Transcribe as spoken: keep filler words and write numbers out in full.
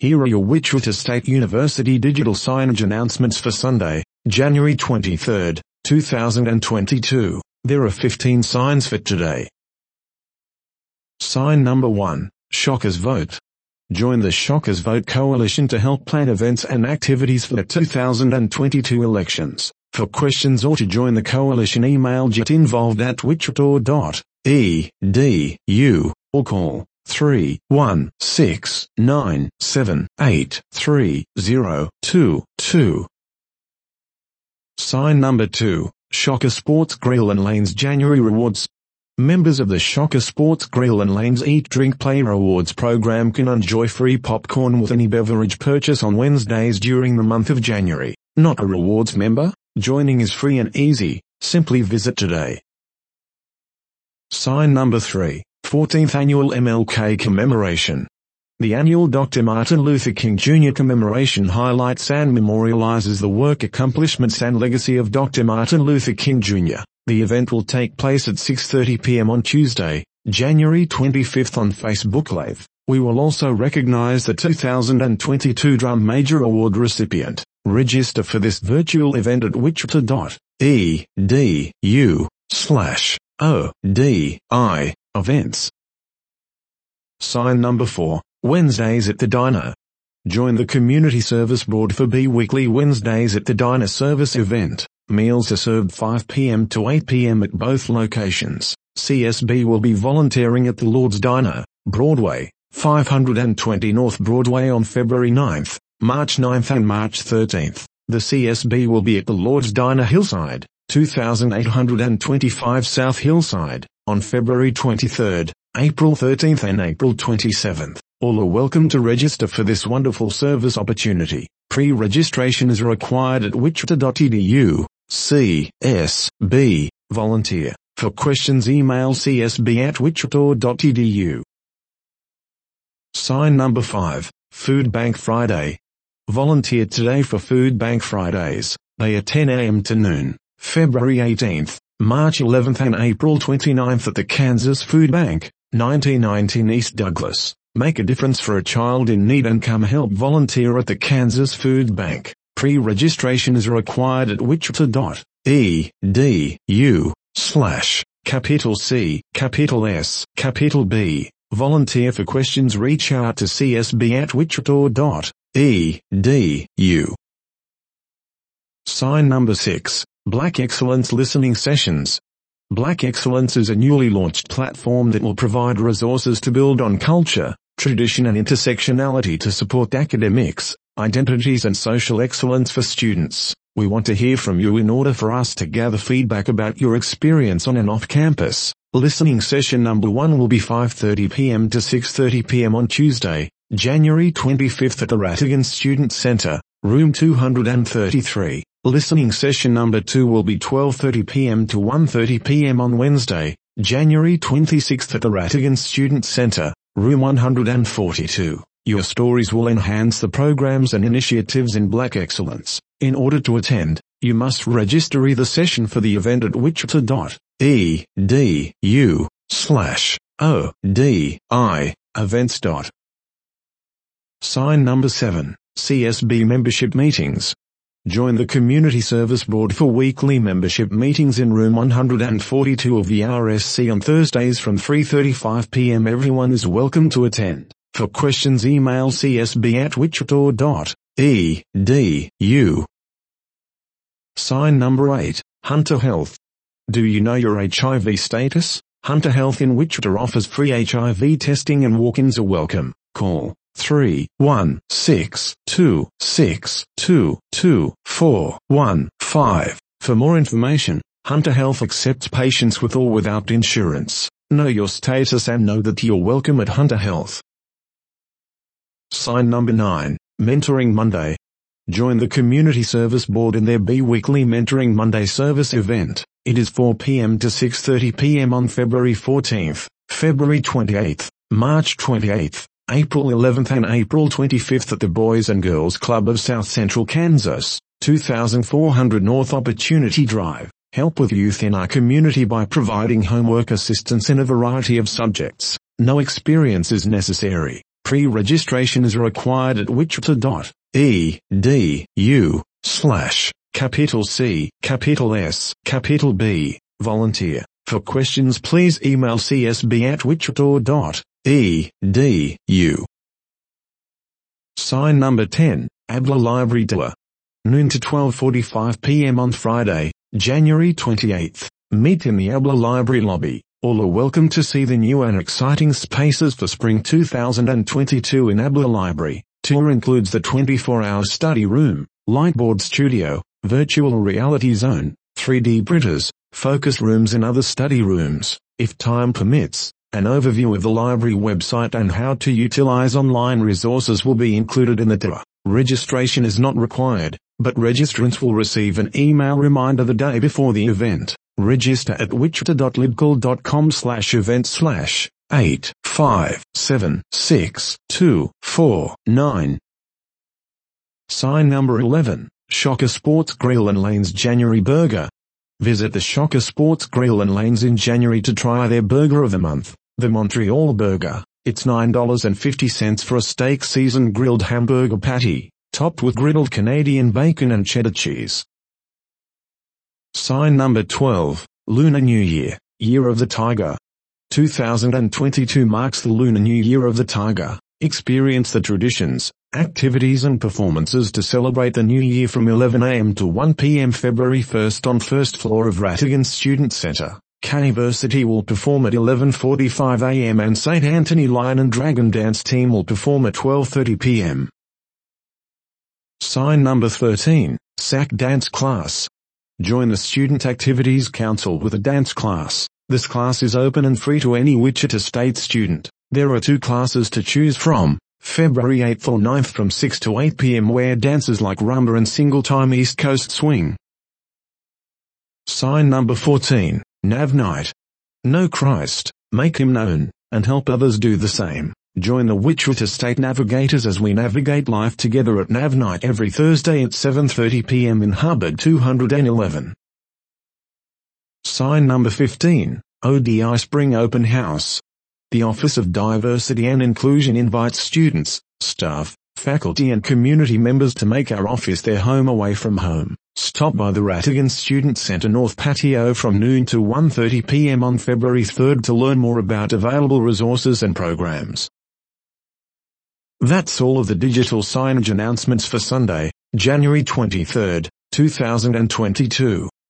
Here are your Wichita State University digital signage announcements for Sunday, January twenty-third, two thousand twenty-two. There are fifteen signs for today. Sign number one, Shockers Vote. Join the Shockers Vote Coalition to help plan events and activities for the two thousand twenty-two elections. For questions or to join the coalition, email getinvolved at wichita dot e d u or call three one six nine seven eight three zero two two. Sign number two, Shocker Sports Grill and Lanes January Rewards. Members of the Shocker Sports Grill and Lanes Eat Drink Play Rewards program can enjoy free popcorn with any beverage purchase on Wednesdays during the month of January. Not a rewards member? Joining is free and easy. Simply visit today. Sign number three, fourteenth Annual M L K Commemoration. The annual Doctor Martin Luther King Junior commemoration highlights and memorializes the work, accomplishments and legacy of Doctor Martin Luther King Junior The event will take place at six thirty p m on Tuesday, January twenty-fifth on Facebook Live. We will also recognize the two thousand twenty-two Drum Major Award recipient. Register for this virtual event at wichita dot e d u slash o d i events. Sign number four, Wednesdays at the Diner. Join the Community Service Board for bi-weekly Wednesdays at the Diner service event. Meals are served five p m to eight p m at both locations. C S B will be volunteering at the Lord's Diner, Broadway, five twenty North Broadway on February ninth, March ninth and March thirteenth. The C S B will be at the Lord's Diner Hillside, two thousand eight hundred twenty-five South Hillside, on February twenty-third, April thirteenth and April twenty-seventh. All are welcome to register for this wonderful service opportunity. Pre-registration is required at wichita dot e d u. C S B Volunteer. For questions, email c s b at wichita dot e d u. Sign number five, Food Bank Friday. Volunteer today for Food Bank Fridays. They are ten a m to noon, February eighteenth, March eleventh and April twenty-ninth at the Kansas Food Bank, nineteen nineteen East Douglas. Make a difference for a child in need and come help volunteer at the Kansas Food Bank. Pre-registration is required at wichita dot e d u slash capital C, capital S, capital B. Volunteer for questions, reach out to c s b at wichita dot e d u. Sign number six, Black Excellence Listening Sessions. Black Excellence is a newly launched platform that will provide resources to build on culture, tradition and intersectionality to support academics, identities and social excellence for students. We want to hear from you in order for us to gather feedback about your experience on and off campus. Listening session number one will be five thirty p m to six thirty p m on Tuesday, January twenty-fifth at the Rattigan Student Center, room two thirty-three. Listening session number two will be twelve thirty p m to one thirty p m on Wednesday, January twenty-sixth at the Rattigan Student Center, room one forty-two. Your stories will enhance the programs and initiatives in Black Excellence. In order to attend, you must register either session for the event at wichita dot e d u slash o d i events. Sign number seven, C S B Membership Meetings. Join the Community Service Board for weekly membership meetings in room one forty-two of the R S C on Thursdays from three thirty-five p m Everyone is welcome to attend. For questions, email c s b at wichita dot e d u. Sign number eight, Hunter Health. Do you know your H I V status? Hunter Health in Wichita offers free H I V testing and walk-ins are welcome. Call three one six two six two two four one five. For more information. Hunter Health accepts patients with or without insurance. Know your status and know that you're welcome at Hunter Health. Sign number nine, Mentoring Monday. Join the Community Service Board in their bi-weekly Mentoring Monday service event. It is four p m to six thirty p m on February fourteenth, February twenty-eighth, March twenty-eighth, April eleventh and April twenty-fifth at the Boys and Girls Club of South Central Kansas, two thousand four hundred North Opportunity Drive. Help with youth in our community by providing homework assistance in a variety of subjects. No experience is necessary. Pre-registration is required at wichita.edu slash capital C, capital S, capital B, volunteer. For questions please email c s b at wichita dot e d u. Sign number ten, Abla Library Tour. Noon to twelve forty-five p m on Friday, January twenty-eighth. Meet in the Abla Library lobby. All are welcome to see the new and exciting spaces for spring two thousand twenty-two in Abla Library. Tour includes the twenty-four hour study room, lightboard studio, virtual reality zone, three D printers, focus rooms and other study rooms. If time permits, an overview of the library website and how to utilize online resources will be included in the tour. Registration is not required, but registrants will receive an email reminder the day before the event. Register at wichita dot libcal dot com slash event slash eight five seven six two four nine. Sign number eleven, Shocker Sports Grill and Lanes January Burger. Visit the Shocker Sports Grill and Lanes in January to try their burger of the month, the Montreal Burger. It's nine dollars and fifty cents for a steak seasoned grilled hamburger patty, topped with griddled Canadian bacon and cheddar cheese. Sign number twelve, Lunar New Year, Year of the Tiger. two thousand twenty-two marks the Lunar New Year of the Tiger. Experience the traditions, activities and performances to celebrate the new year from eleven a m to one p m February first on first floor of Rattigan Student Center. K-Versity will perform at eleven forty-five a m and Saint Anthony Lion and Dragon Dance Team will perform at twelve thirty p m Sign number thirteen, S A C Dance Class. Join the Student Activities Council with a dance class. This class is open and free to any Wichita State student. There are two classes to choose from, February eighth or ninth from six to eight p m where dances like rumba and single-time East Coast swing. Sign number fourteen, Nav Night. Know Christ, make Him known, and help others do the same. Join the Wichita State Navigators as we navigate life together at Nav Night every Thursday at seven thirty p m in Hubbard two eleven. Sign number fifteen, O D I Spring Open House. The Office of Diversity and Inclusion invites students, staff, faculty and community members to make our office their home away from home. Stop by the Rattigan Student Center North Patio from noon to one thirty p m on February third to learn more about available resources and programs. That's all of the digital signage announcements for Sunday, January twenty-third, two thousand twenty-two.